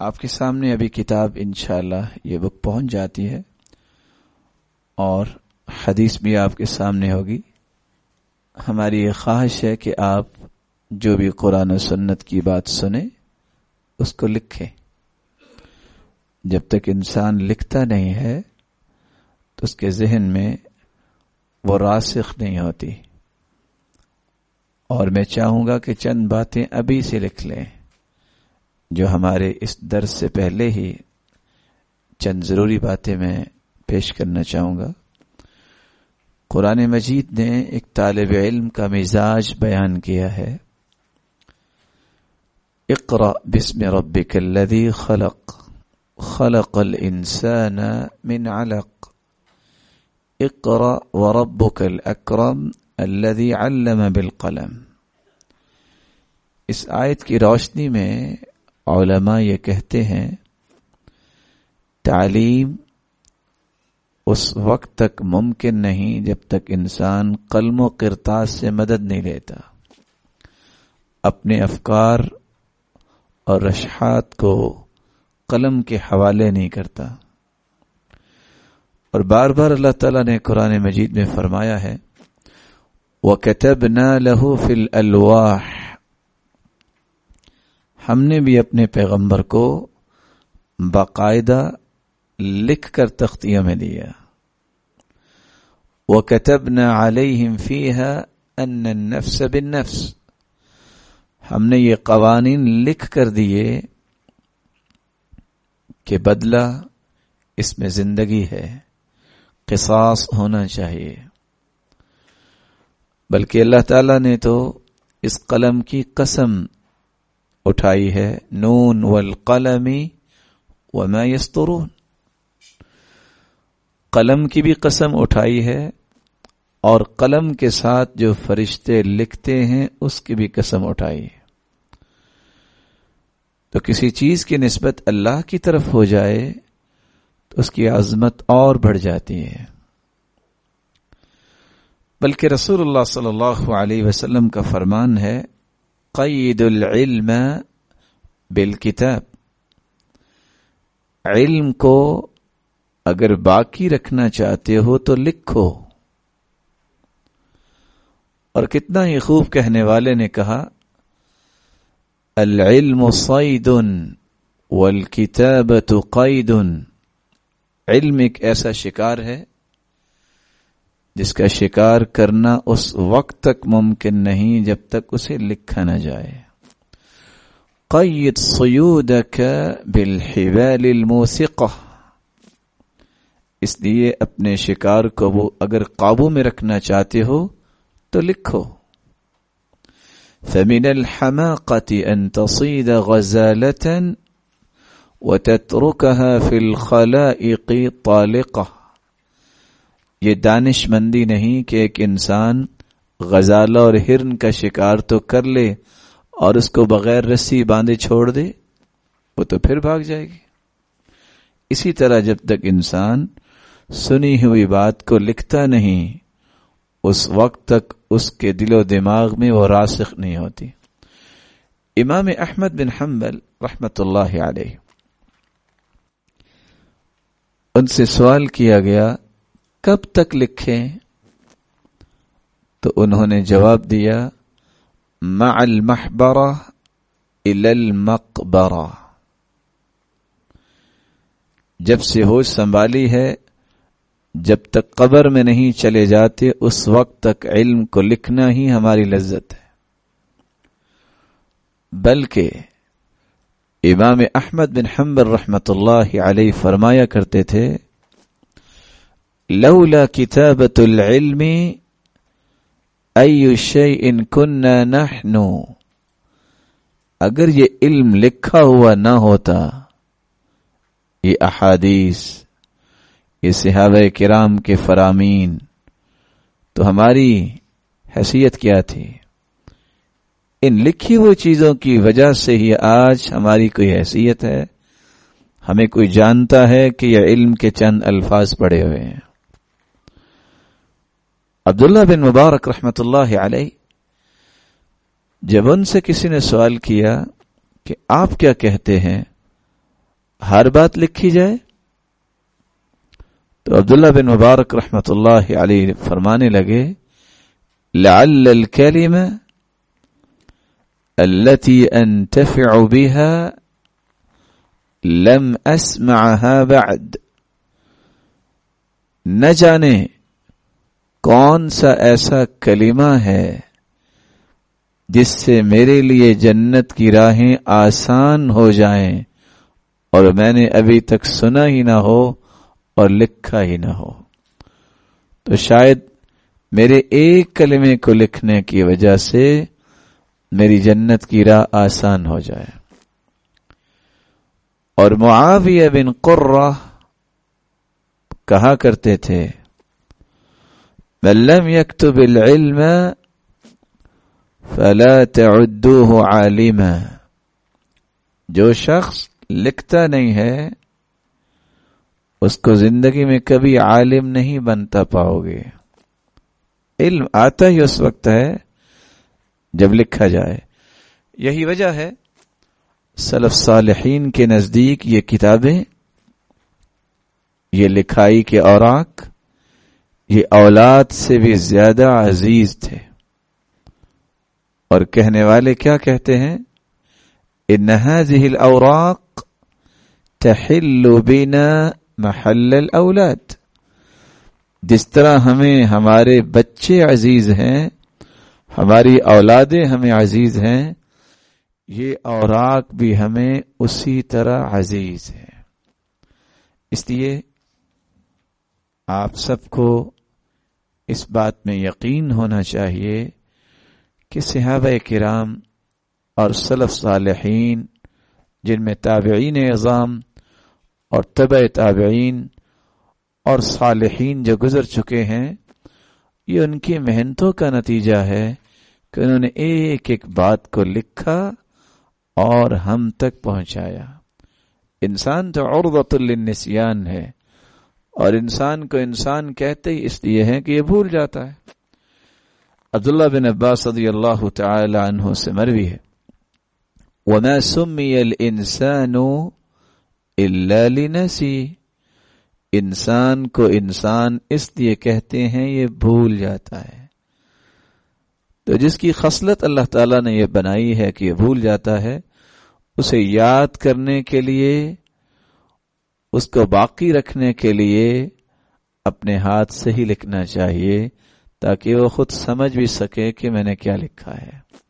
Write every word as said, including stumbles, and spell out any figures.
آپ کے سامنے ابھی کتاب انشاءاللہ یہ بک پہنچ جاتی ہے اور حدیث بھی آپ کے سامنے ہوگی. ہماری یہ خواہش ہے کہ آپ جو بھی قرآن و سنت کی بات سنیں اس کو لکھیں. جب تک انسان لکھتا نہیں ہے تو اس کے ذہن میں وہ راسخ نہیں ہوتی. اور میں چاہوں گا کہ چند باتیں ابھی سے لکھ لیں جو ہمارے اس درس سے پہلے ہی چند ضروری باتیں میں پیش کرنا چاہوں گا. قرآن مجید نے ایک طالب علم کا مزاج بیان کیا ہے. اقرأ بسم ربک الذی خلق خلق الانسان من علق اقرأ وربک الاکرم الذی علم بالقلم. اس آیت کی روشنی میں علماء یہ کہتے ہیں تعلیم اس وقت تک ممکن نہیں جب تک انسان قلم و قرطاس سے مدد نہیں لیتا، اپنے افکار اور رشحات کو قلم کے حوالے نہیں کرتا. اور بار بار اللہ تعالیٰ نے قرآن مجید میں فرمایا ہے وَكَتَبْنَا لَهُ فِي الْأَلْوَاحِ، ہم نے بھی اپنے پیغمبر کو باقاعدہ لکھ کر تختیہ میں دیا. وَكَتَبْنَا عَلَيْهِمْ فِيهَا أَنَّ النَّفْسَ بِالنَّفْسِ، ہم نے یہ قوانین لکھ کر دیے کہ بدلہ اس میں زندگی ہے، قصاص ہونا چاہیے. بلکہ اللہ تعالیٰ نے تو اس قلم کی قسم اٹھائی ہے، نون والقلم وما یسطرون، قلم کی بھی قسم اٹھائی ہے اور قلم کے ساتھ جو فرشتے لکھتے ہیں اس کی بھی قسم اٹھائی ہے. تو کسی چیز کی نسبت اللہ کی طرف ہو جائے تو اس کی عظمت اور بڑھ جاتی ہے. بلکہ رسول اللہ صلی اللہ علیہ وسلم کا فرمان ہے قید العلم بالکتاب، علم کو اگر باقی رکھنا چاہتے ہو تو لکھو. اور کتنا ہی خوب کہنے والے نے کہا العلم صید والکتابۃ قید، علم ایک ایسا شکار ہے جس کا شکار کرنا اس وقت تک ممکن نہیں جب تک اسے لکھا نہ جائے. قید صیودک بالحبال الموثقہ، اس لیے اپنے شکار کو وہ اگر قابو میں رکھنا چاہتے ہو تو لکھو. فمن الحماقة ان تصید غزالة وتتركها في الخلائق طالقة، یہ دانش مندی نہیں کہ ایک انسان غزالہ اور ہرن کا شکار تو کر لے اور اس کو بغیر رسی باندھے چھوڑ دے، وہ تو پھر بھاگ جائے گی. اسی طرح جب تک انسان سنی ہوئی بات کو لکھتا نہیں اس وقت تک اس کے دل و دماغ میں وہ راسخ نہیں ہوتی. امام احمد بن حنبل رحمت اللہ علیہ، ان سے سوال کیا گیا کب تک لکھیں؟ تو انہوں نے جواب دیا مع المحبرہ الی المقبرہ، جب سے ہوش سنبھالی ہے جب تک قبر میں نہیں چلے جاتے اس وقت تک علم کو لکھنا ہی ہماری لذت ہے. بلکہ امام احمد بن حنبل رحمت اللہ علیہ فرمایا کرتے تھے لولا کتابۃ العلم ای شیء کنا نحن، اگر یہ علم لکھا ہوا نہ ہوتا، یہ احادیث، یہ صحابہ کرام کے فرامین، تو ہماری حیثیت کیا تھی؟ ان لکھی ہوئی چیزوں کی وجہ سے ہی آج ہماری کوئی حیثیت ہے، ہمیں کوئی جانتا ہے کہ یہ علم کے چند الفاظ پڑے ہوئے ہیں. عبداللہ بن مبارک رحمت اللہ علیہ، جب ان سے کسی نے سوال کیا کہ آپ کیا کہتے ہیں ہر بات لکھی جائے؟ تو عبداللہ بن مبارک رحمت اللہ علیہ فرمانے لگے لعل الکلمہ التي انتفع بها لم اسمعها بعد، نہ جانے کون سا ایسا کلمہ ہے جس سے میرے لیے جنت کی راہیں آسان ہو جائیں اور میں نے ابھی تک سنا ہی نہ ہو اور لکھا ہی نہ ہو۔ تو شاید میرے ایک کلمے کو لکھنے کی وجہ سے میری جنت کی راہ آسان ہو جائے۔ اور معاویہ بن قرہ کہا کرتے تھے من لم يكتب العلم فلا تعدوه عالما، جو شخص لکھتا نہیں ہے اس کو زندگی میں کبھی عالم نہیں بنتا پاؤ گے۔ علم آتا ہی اس وقت ہے جب لکھا جائے۔ یہی وجہ ہے سلف صالحین کے نزدیک یہ کتابیں، یہ لکھائی کے اوراق، یہ اولاد سے بھی زیادہ عزیز تھے۔ اور کہنے والے کیا کہتے ہیں؟ ان هذه الاوراق تحل بنا محل الاولاد، جس طرح ہمیں ہمارے بچے عزیز ہیں، ہماری اولادیں ہمیں عزیز ہیں، یہ اوراق بھی ہمیں اسی طرح عزیز ہے۔ اس لیے آپ سب کو اس بات میں یقین ہونا چاہیے کہ صحابہ کرام اور سلف صالحین، جن میں تابعین اعظام اور تبع تابعین اور صالحین جو گزر چکے ہیں، یہ ان کی محنتوں کا نتیجہ ہے کہ انہوں نے ایک ایک بات کو لکھا اور ہم تک پہنچایا۔ انسان تو عرضۃ للنسیان ہے، اور انسان کو انسان کہتے ہی اس لیے ہے کہ یہ بھول جاتا ہے۔ عبداللہ بن عباس رضی اللہ تعالی عنہ سے مروی ہے وَمَا سُمِّيَ الْإِنسَانُ إِلَّا لِنَسِيهِ، انسان کو انسان اس لیے کہتے ہیں یہ بھول جاتا ہے۔ تو جس کی خصلت اللہ تعالیٰ نے یہ بنائی ہے کہ یہ بھول جاتا ہے، اسے یاد کرنے کے لیے، اس کو باقی رکھنے کے لیے اپنے ہاتھ سے ہی لکھنا چاہیے، تاکہ وہ خود سمجھ بھی سکے کہ میں نے کیا لکھا ہے۔